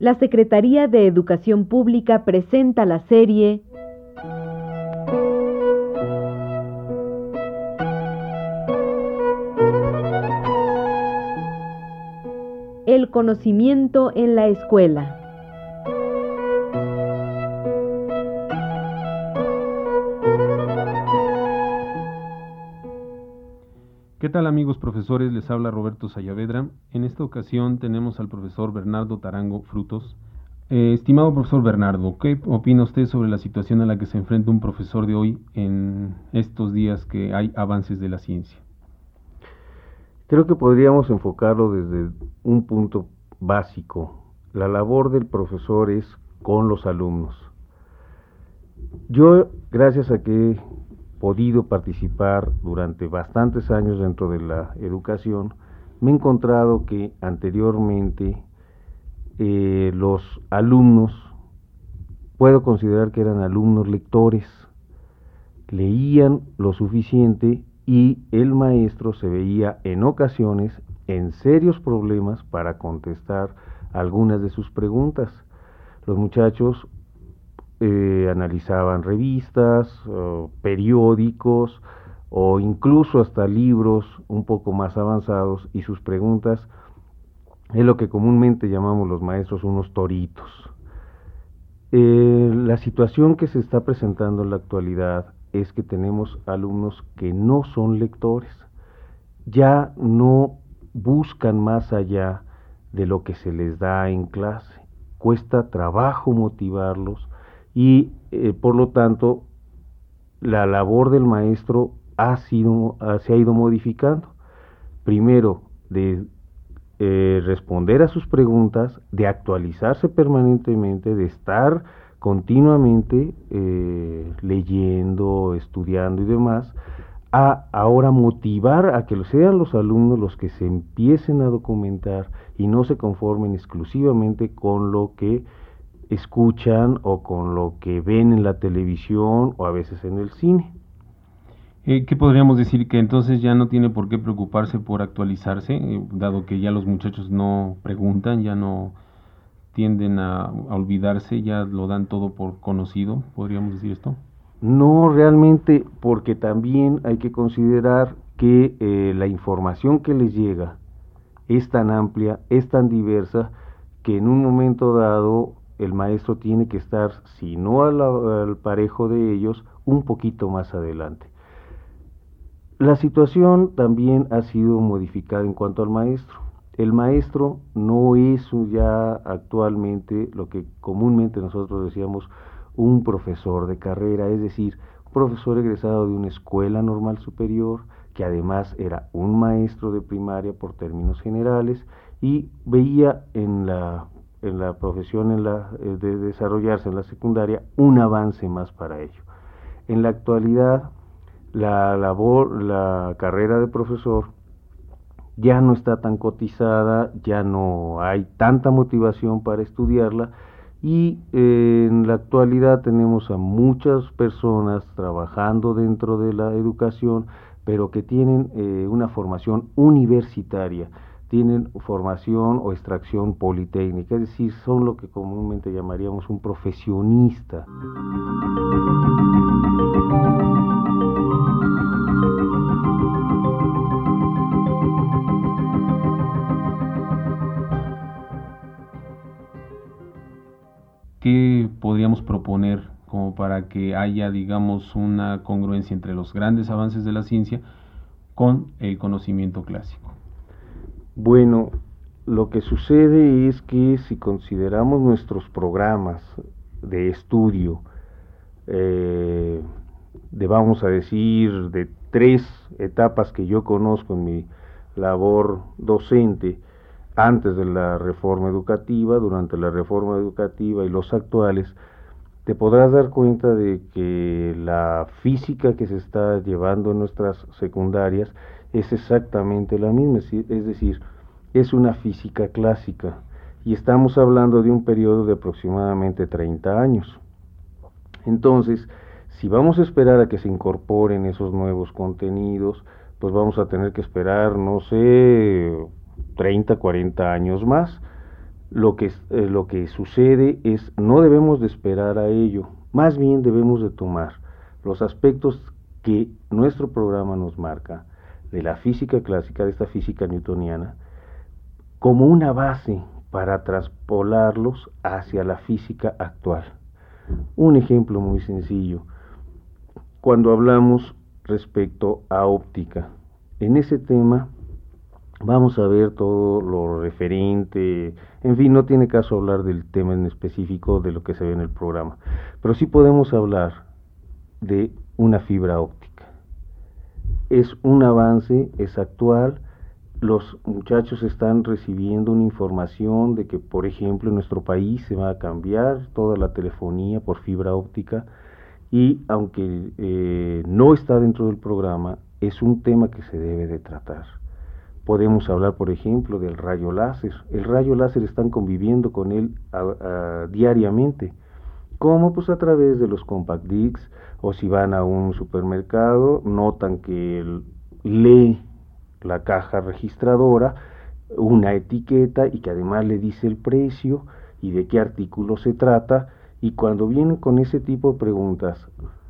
La Secretaría de Educación Pública presenta la serie El conocimiento en la escuela. ¿Qué tal, amigos profesores? Les habla Roberto Sayavedra. En esta ocasión tenemos al profesor Bernardo Tarango Frutos. Estimado profesor Bernardo, ¿qué opina usted sobre la situación a la que se enfrenta un profesor de hoy en estos días que hay avances de la ciencia? Creo que podríamos enfocarlo desde un punto básico. La labor del profesor es con los alumnos. Yo, gracias a que he podido participar durante bastantes años dentro de la educación, me he encontrado que anteriormente los alumnos, puedo considerar que eran alumnos lectores, leían lo suficiente y el maestro se veía en ocasiones en serios problemas para contestar algunas de sus preguntas. Los muchachos analizaban revistas, periódicos o incluso hasta libros un poco más avanzados, y sus preguntas es lo que comúnmente llamamos los maestros unos toritos. La situación que se está presentando en la actualidad es que tenemos alumnos que no son lectores, ya no buscan más allá de lo que se les da en clase, cuesta trabajo motivarlos y por lo tanto la labor del maestro se ha ido modificando. Primero, de responder a sus preguntas, de actualizarse permanentemente, de estar continuamente leyendo, estudiando y demás, a ahora motivar a que sean los alumnos los que se empiecen a documentar y no se conformen exclusivamente con lo que escuchan o con lo que ven en la televisión o a veces en el cine. ¿Qué podríamos decir? Que entonces ya no tiene por qué preocuparse por actualizarse, dado que ya los muchachos no preguntan, ya no tienden a olvidarse, ya lo dan todo por conocido, ¿podríamos decir esto? No realmente, porque también hay que considerar que la información que les llega es tan amplia, es tan diversa, que en un momento dado el maestro tiene que estar, si no al parejo de ellos, un poquito más adelante. La situación también ha sido modificada en cuanto al maestro. El maestro no es ya actualmente lo que comúnmente nosotros decíamos un profesor de carrera, es decir, un profesor egresado de una escuela normal superior, que además era un maestro de primaria por términos generales y veía en la profesión de desarrollarse en la secundaria un avance más para ello. En la actualidad, la carrera de profesor ya no está tan cotizada, ya no hay tanta motivación para estudiarla, y en la actualidad tenemos a muchas personas trabajando dentro de la educación, pero que tienen una formación universitaria, tienen formación o extracción politécnica, es decir, son lo que comúnmente llamaríamos un profesionista. ¿Qué podríamos proponer como para que haya, digamos, una congruencia entre los grandes avances de la ciencia con el conocimiento clásico? Bueno, lo que sucede es que si consideramos nuestros programas de estudio, vamos a decir, de 3 etapas que yo conozco en mi labor docente, antes de la reforma educativa, durante la reforma educativa y los actuales, te podrás dar cuenta de que la física que se está llevando en nuestras secundarias es exactamente la misma, es decir, es una física clásica, y estamos hablando de un periodo de aproximadamente 30 años. Entonces, si vamos a esperar a que se incorporen esos nuevos contenidos, pues vamos a tener que esperar, no sé, 30, 40 años más. lo que sucede es, no debemos de esperar a ello, más bien debemos de tomar los aspectos que nuestro programa nos marca de la física clásica, de esta física newtoniana, como una base para traspolarlos hacia la física actual. Un ejemplo muy sencillo, cuando hablamos respecto a óptica, en ese tema vamos a ver todo lo referente, en fin, no tiene caso hablar del tema en específico de lo que se ve en el programa, pero sí podemos hablar de una fibra óptica. Es un avance, es actual, los muchachos están recibiendo una información de que, por ejemplo, en nuestro país se va a cambiar toda la telefonía por fibra óptica y aunque no está dentro del programa, es un tema que se debe de tratar. Podemos hablar, por ejemplo, del rayo láser. El rayo láser están conviviendo con él diariamente. ¿Cómo? Pues a través de los compact discs, o si van a un supermercado, notan que lee la caja registradora una etiqueta y que además le dice el precio y de qué artículo se trata, y cuando vienen con ese tipo de preguntas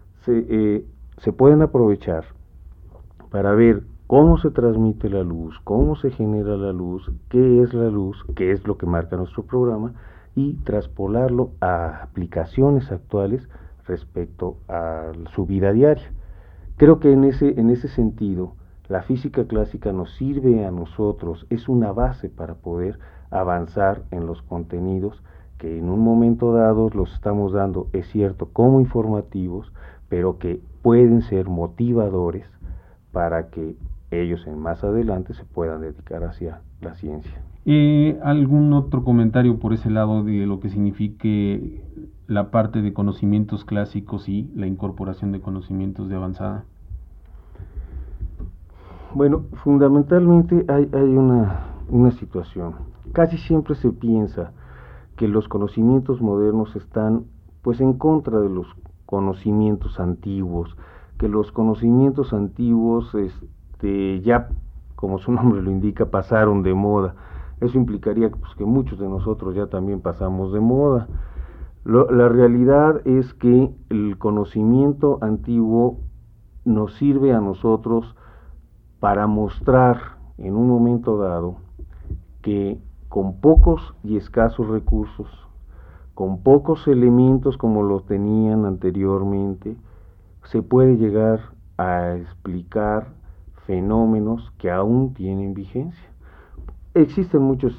se pueden aprovechar para ver cómo se transmite la luz, cómo se genera la luz, qué es la luz, qué es lo que marca nuestro programa, y traspolarlo a aplicaciones actuales respecto a su vida diaria. Creo que en ese sentido, la física clásica nos sirve a nosotros, es una base para poder avanzar en los contenidos que en un momento dado los estamos dando, es cierto, como informativos, pero que pueden ser motivadores para que ellos en más adelante se puedan dedicar hacia la ciencia. ¿Algún otro comentario por ese lado de lo que signifique la parte de conocimientos clásicos y la incorporación de conocimientos de avanzada? Bueno, fundamentalmente hay una situación. Casi siempre se piensa que los conocimientos modernos están pues en contra de los conocimientos antiguos, que los conocimientos antiguos ya, como su nombre lo indica, pasaron de moda. Eso implicaría pues, que muchos de nosotros ya también pasamos de moda. La realidad es que el conocimiento antiguo nos sirve a nosotros para mostrar en un momento dado que con pocos y escasos recursos, con pocos elementos como los tenían anteriormente, se puede llegar a explicar fenómenos que aún tienen vigencia. Existen muchos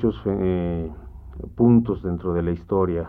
puntos dentro de la historia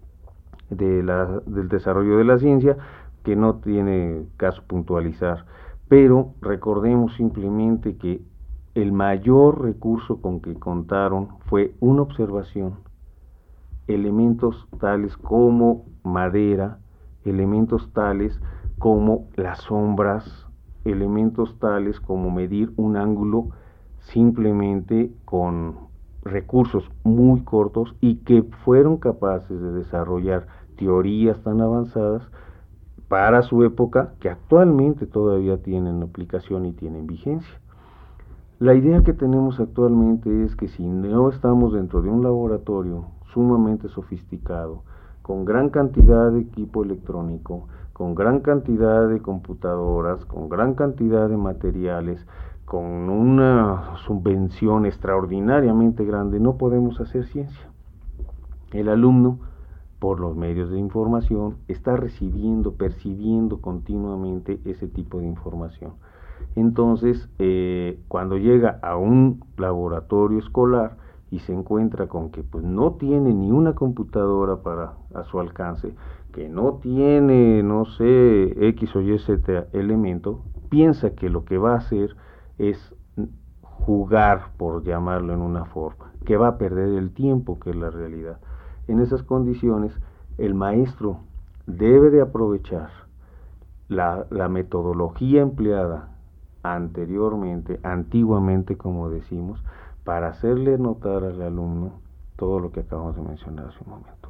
del desarrollo de la ciencia que no tiene caso puntualizar, pero recordemos simplemente que el mayor recurso con que contaron fue una observación, elementos tales como madera, elementos tales como las sombras, elementos tales como medir un ángulo simplemente con recursos muy cortos, y que fueron capaces de desarrollar teorías tan avanzadas para su época que actualmente todavía tienen aplicación y tienen vigencia. La idea que tenemos actualmente es que si no estamos dentro de un laboratorio sumamente sofisticado, con gran cantidad de equipo electrónico, con gran cantidad de computadoras, con gran cantidad de materiales, con una subvención extraordinariamente grande, no podemos hacer ciencia. El alumno, por los medios de información, está percibiendo continuamente ese tipo de información. Entonces, cuando llega a un laboratorio escolar y se encuentra con que pues no tiene ni una computadora a su alcance, que no tiene, no sé, X o Y, Z elemento, piensa que lo que va a hacer es jugar, por llamarlo en una forma, que va a perder el tiempo, que es la realidad. En esas condiciones, el maestro debe de aprovechar la metodología empleada antiguamente, como decimos, para hacerle notar al alumno todo lo que acabamos de mencionar hace un momento.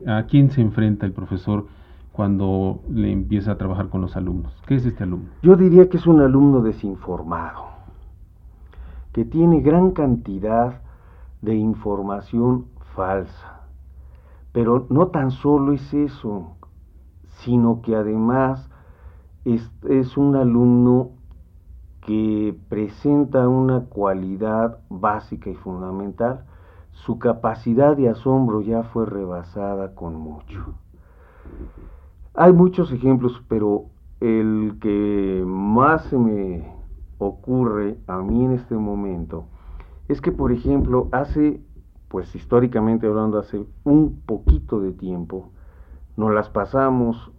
¿A quién se enfrenta el profesor cuando le empieza a trabajar con los alumnos? ¿Qué es este alumno? Yo diría que es un alumno desinformado, que tiene gran cantidad de información falsa. Pero no tan solo es eso, sino que además es un alumno que presenta una cualidad básica y fundamental. Su capacidad de asombro ya fue rebasada con mucho. Hay muchos ejemplos, pero el que más se me ocurre a mí en este momento es que, por ejemplo, pues históricamente hablando, hace un poquito de tiempo, nos las pasamos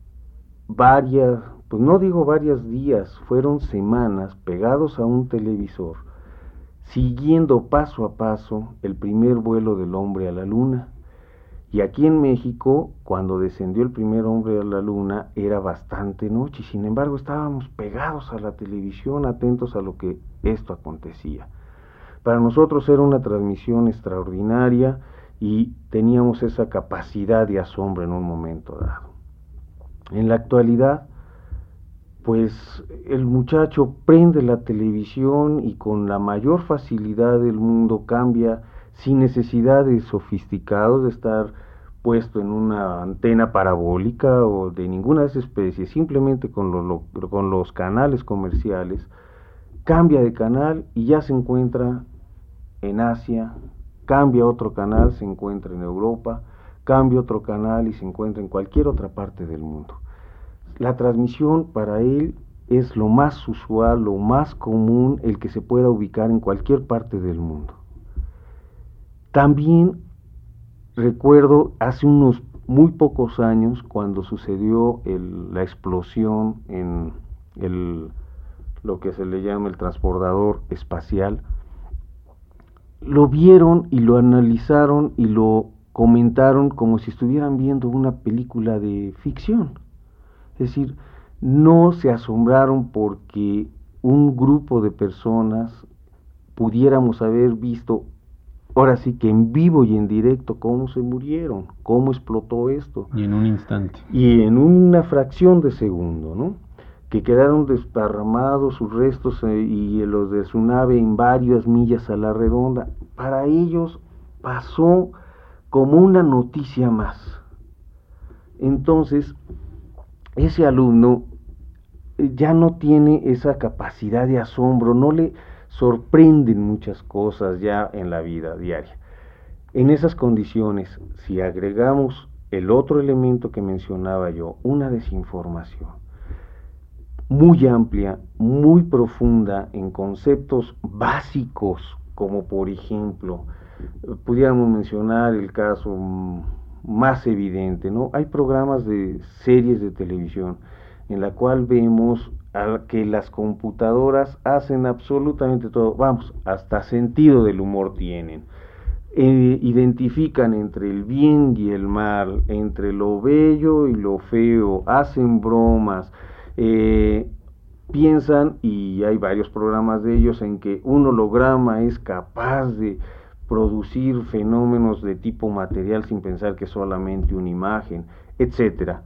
pues no digo varios días, fueron semanas pegados a un televisor, siguiendo paso a paso el primer vuelo del hombre a la luna. Y aquí en México, cuando descendió el primer hombre a la luna, era bastante noche, y sin embargo estábamos pegados a la televisión, atentos a lo que esto acontecía. Para nosotros era una transmisión extraordinaria y teníamos esa capacidad de asombro en un momento dado. En la actualidad, pues el muchacho prende la televisión y con la mayor facilidad del mundo cambia sin necesidad de sofisticados, de estar puesto en una antena parabólica o de ninguna de esas especies, simplemente con los canales comerciales, cambia de canal y ya se encuentra en Asia, cambia otro canal, se encuentra en Europa, cambia otro canal y se encuentra en cualquier otra parte del mundo. La transmisión para él es lo más usual, lo más común, el que se pueda ubicar en cualquier parte del mundo. También recuerdo hace unos muy pocos años cuando sucedió la explosión en lo que se le llama el transbordador espacial. Lo vieron y lo analizaron y lo comentaron como si estuvieran viendo una película de ficción. Es decir, no se asombraron porque un grupo de personas pudiéramos haber visto, ahora sí que en vivo y en directo, cómo se murieron, cómo explotó esto. Y en un instante. Y en una fracción de segundo, ¿no? Que quedaron desparramados sus restos y los de su nave en varias millas a la redonda. Para ellos pasó como una noticia más. Entonces, ese alumno ya no tiene esa capacidad de asombro, no le sorprenden muchas cosas ya en la vida diaria. En esas condiciones, si agregamos el otro elemento que mencionaba yo, una desinformación muy amplia, muy profunda en conceptos básicos, como por ejemplo, pudiéramos mencionar el caso más evidente, ¿no? Hay programas de series de televisión en la cual vemos que las computadoras hacen absolutamente todo, vamos, hasta sentido del humor tienen. Identifican entre el bien y el mal, entre lo bello y lo feo, hacen bromas, piensan, y hay varios programas de ellos, en que un holograma es capaz de producir fenómenos de tipo material sin pensar que es solamente una imagen, etcétera.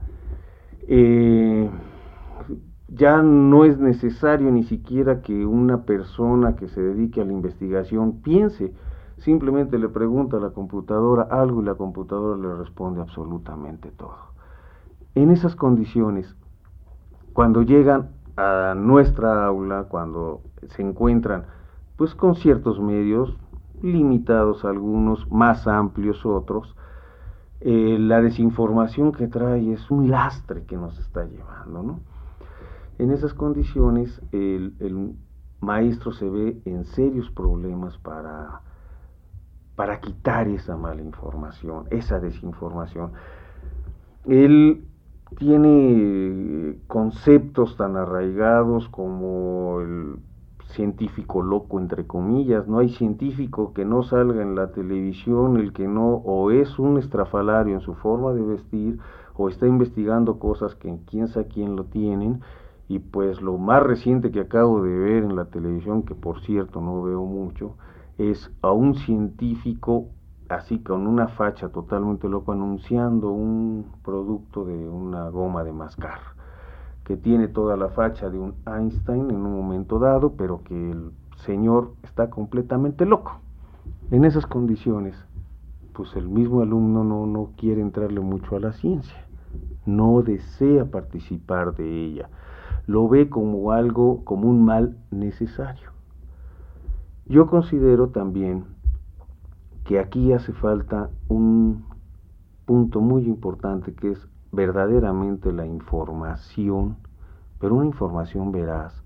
Ya no es necesario ni siquiera que una persona que se dedique a la investigación piense, simplemente le pregunta a la computadora algo y la computadora le responde absolutamente todo. En esas condiciones, cuando llegan a nuestra aula, cuando se encuentran pues con ciertos medios, limitados algunos, más amplios otros, la desinformación que trae es un lastre que nos está llevando, ¿no? En esas condiciones el maestro se ve en serios problemas para quitar esa mala información, esa desinformación. Él tiene conceptos tan arraigados como el científico loco, entre comillas. No hay científico que no salga en la televisión, el que no o es un estrafalario en su forma de vestir o está investigando cosas que quién sabe quién lo tienen. Y pues lo más reciente que acabo de ver en la televisión, que por cierto no veo mucho, es a un científico así con una facha totalmente loco, anunciando un producto de una goma de mascar, que tiene toda la facha de un Einstein en un momento dado, pero que el señor está completamente loco. En esas condiciones, pues el mismo alumno no quiere entrarle mucho a la ciencia, no desea participar de ella, lo ve como algo, como un mal necesario. Yo considero también que aquí hace falta un punto muy importante, que es verdaderamente la información, pero una información veraz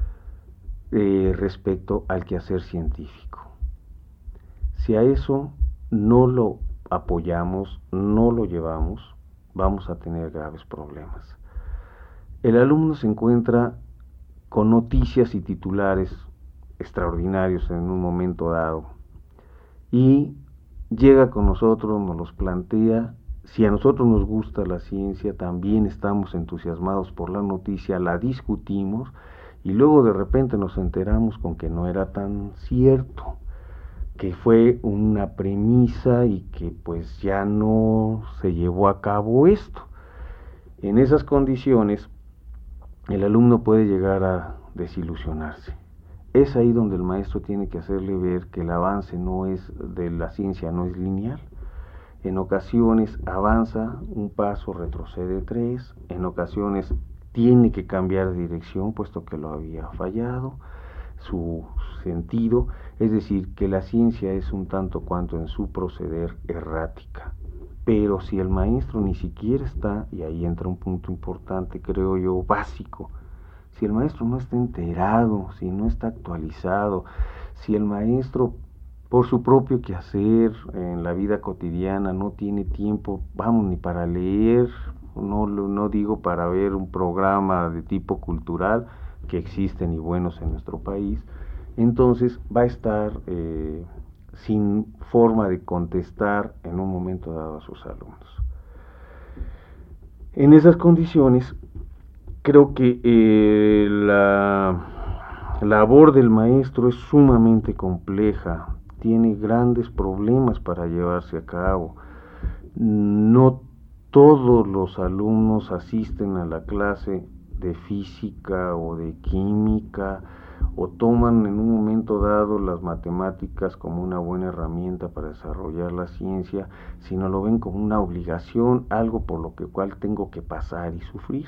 respecto al quehacer científico. Si a eso no lo apoyamos, no lo llevamos, vamos a tener graves problemas. El alumno se encuentra con noticias y titulares extraordinarios en un momento dado y llega con nosotros, nos los plantea. Si a nosotros nos gusta la ciencia, también estamos entusiasmados por la noticia, la discutimos y luego de repente nos enteramos con que no era tan cierto, que fue una premisa y que pues ya no se llevó a cabo esto. En esas condiciones, el alumno puede llegar a desilusionarse. Es ahí donde el maestro tiene que hacerle ver que el avance de la ciencia no es lineal. En ocasiones avanza un paso, retrocede 3, en ocasiones tiene que cambiar de dirección puesto que lo había fallado su sentido, es decir, que la ciencia es un tanto cuanto en su proceder errática. Pero si el maestro ni siquiera está, y ahí entra un punto importante, creo yo, básico, si el maestro no está enterado, si no está actualizado, si el maestro por su propio quehacer en la vida cotidiana no tiene tiempo, vamos, ni para leer, no digo para ver un programa de tipo cultural, que existen y buenos en nuestro país, entonces va a estar sin forma de contestar en un momento dado a sus alumnos. En esas condiciones, creo que la labor del maestro es sumamente compleja, tiene grandes problemas para llevarse a cabo. No todos los alumnos asisten a la clase de física o de química, o toman en un momento dado las matemáticas como una buena herramienta para desarrollar la ciencia, sino lo ven como una obligación, algo por lo cual tengo que pasar y sufrir.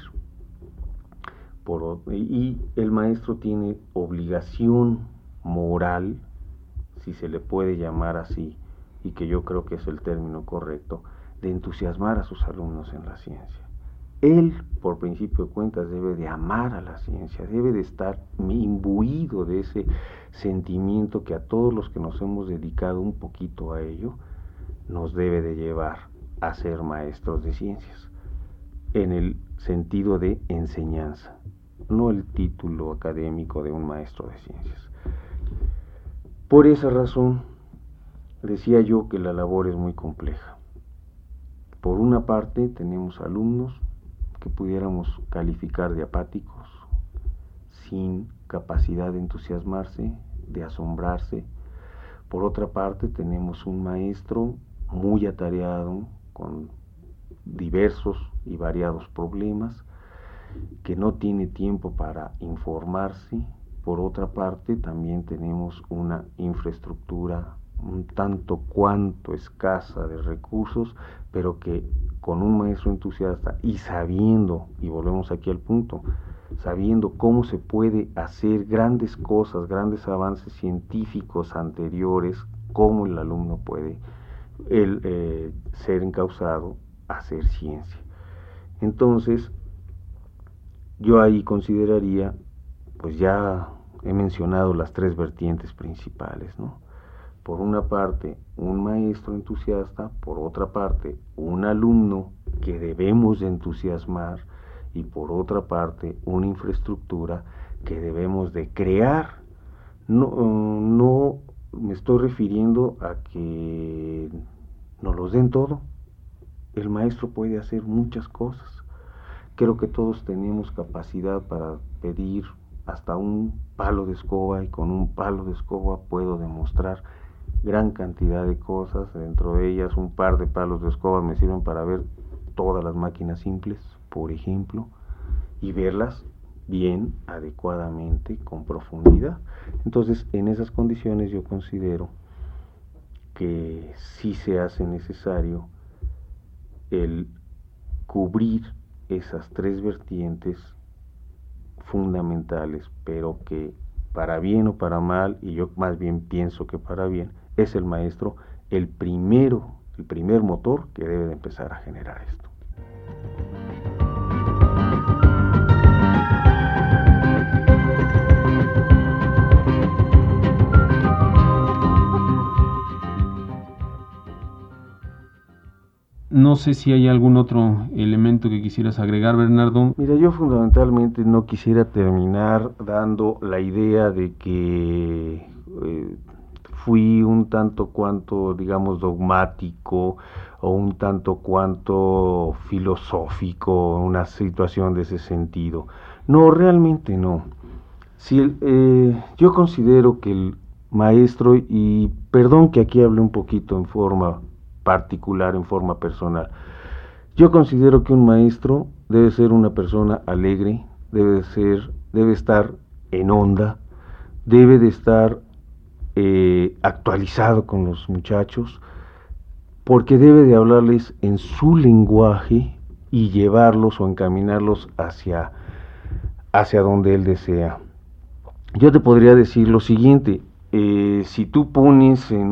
Y el maestro tiene obligación moral, si se le puede llamar así, y que yo creo que es el término correcto, de entusiasmar a sus alumnos en la ciencia. Él, por principio de cuentas, debe de amar a la ciencia, debe de estar imbuido de ese sentimiento que a todos los que nos hemos dedicado un poquito a ello, nos debe de llevar a ser maestros de ciencias, en el sentido de enseñanza, no el título académico de un maestro de ciencias. Por esa razón, decía yo que la labor es muy compleja. Por una parte, tenemos alumnos que pudiéramos calificar de apáticos, sin capacidad de entusiasmarse, de asombrarse. Por otra parte, tenemos un maestro muy atareado, con diversos y variados problemas, que no tiene tiempo para informarse. Por otra parte, también tenemos una infraestructura un tanto cuanto escasa de recursos, pero que con un maestro entusiasta y sabiendo, y volvemos aquí al punto, sabiendo cómo se puede hacer grandes cosas, grandes avances científicos anteriores, cómo el alumno puede ser encauzado a hacer ciencia. Entonces, yo ahí consideraría, pues ya he mencionado las 3 vertientes principales, ¿no? Por una parte, un maestro entusiasta, por otra parte, un alumno que debemos de entusiasmar, y por otra parte, una infraestructura que debemos de crear. No me estoy refiriendo a que nos los den todo. El maestro puede hacer muchas cosas. Creo que todos tenemos capacidad para pedir hasta un palo de escoba, y con un palo de escoba puedo demostrar gran cantidad de cosas, dentro de ellas un par de palos de escoba me sirven para ver todas las máquinas simples, por ejemplo, y verlas bien, adecuadamente, con profundidad. Entonces, en esas condiciones yo considero que sí se hace necesario el cubrir esas tres vertientes fundamentales, pero que para bien o para mal, y yo más bien pienso que para bien, es el maestro el primer motor que debe de empezar a generar esto. No sé si hay algún otro elemento que quisieras agregar, Bernardo. Mira, yo fundamentalmente no quisiera terminar dando la idea de que fui un tanto cuanto, digamos, dogmático o un tanto cuanto filosófico en una situación de ese sentido. No, realmente no. Si yo considero que el maestro, y perdón que aquí hable un poquito en forma particular, en forma personal, yo considero que un maestro debe ser una persona alegre, debe estar en onda, debe de estar actualizado con los muchachos, porque debe de hablarles en su lenguaje y llevarlos o encaminarlos hacia donde él desea. Yo te podría decir lo siguiente, si tú pones en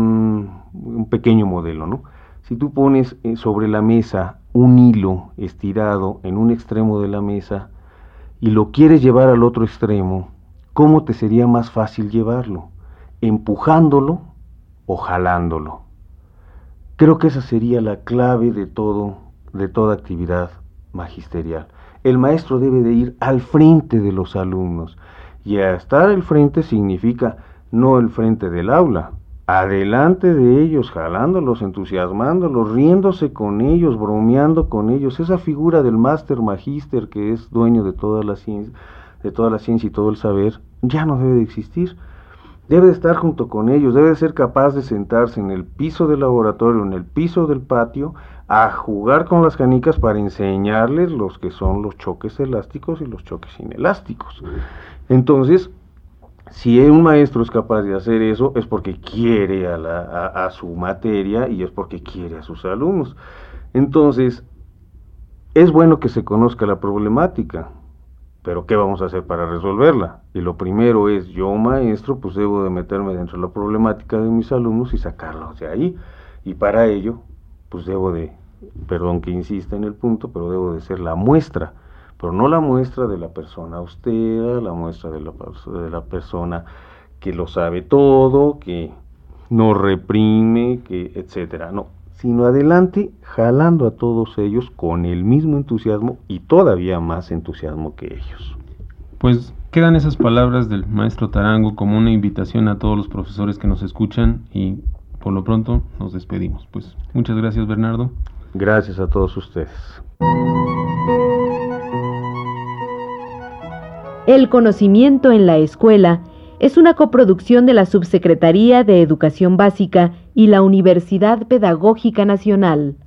un pequeño modelo, ¿no? Si tú pones sobre la mesa un hilo estirado en un extremo de la mesa y lo quieres llevar al otro extremo, ¿cómo te sería más fácil llevarlo? ¿Empujándolo o jalándolo? Creo que esa sería la clave de toda actividad magisterial. El maestro debe de ir al frente de los alumnos, y a estar al frente significa no el frente del aula, adelante de ellos, jalándolos, entusiasmándolos, riéndose con ellos, bromeando con ellos. Esa figura del máster magíster que es dueño de toda la ciencia y todo el saber, ya no debe de existir. Debe de estar junto con ellos, debe de ser capaz de sentarse en el piso del laboratorio, en el piso del patio, a jugar con las canicas para enseñarles los que son los choques elásticos y los choques inelásticos. Entonces, si un maestro es capaz de hacer eso, es porque quiere a su materia y es porque quiere a sus alumnos. Entonces, es bueno que se conozca la problemática, pero ¿qué vamos a hacer para resolverla? Y lo primero es, yo maestro, pues debo de meterme dentro de la problemática de mis alumnos y sacarlos de ahí. Y para ello, pues debo de, perdón que insista en el punto, pero debo de ser la muestra. Pero no la muestra de la persona austera, la muestra de la persona que lo sabe todo, que no reprime, que etcétera, no, sino adelante jalando a todos ellos con el mismo entusiasmo y todavía más entusiasmo que ellos. Pues quedan esas palabras del maestro Tarango como una invitación a todos los profesores que nos escuchan, y por lo pronto nos despedimos. Pues muchas gracias, Bernardo. Gracias a todos ustedes. El conocimiento en la escuela es una coproducción de la Subsecretaría de Educación Básica y la Universidad Pedagógica Nacional.